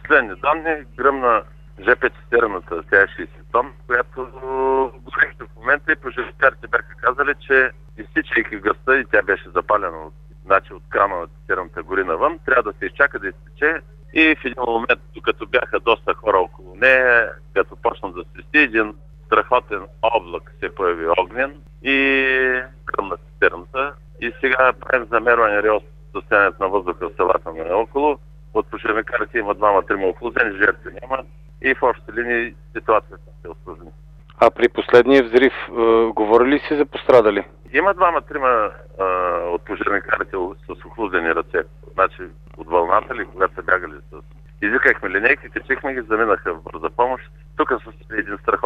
последни данни гръмна ЖП цистерната, тя е 60 тон, която гореше в момента и пожарникарите бяха казали, че изтичайки газта и тя беше запалена от крана на цистерната гори навън, трябва да се изчака да изтече и в един момент, докато бяха доста хора около нея, като почна да свисти, един страхотен облак се появи огнен и гръмна цистерната. И сега правим замерване реал състоянието на въздуха в селата на около. От пожарникарите има 2-3 охлузени, жертви няма и в общи линии ситуацията се осложни. А при последния взрив говорили ли си за пострадали? Има 2-3 от пожарникарите с охлузени ръце. Значи от вълната ли, когато са бягали с... Извикахме линейки, качихме ги, заминаха в бърза помощ. Тук с един страх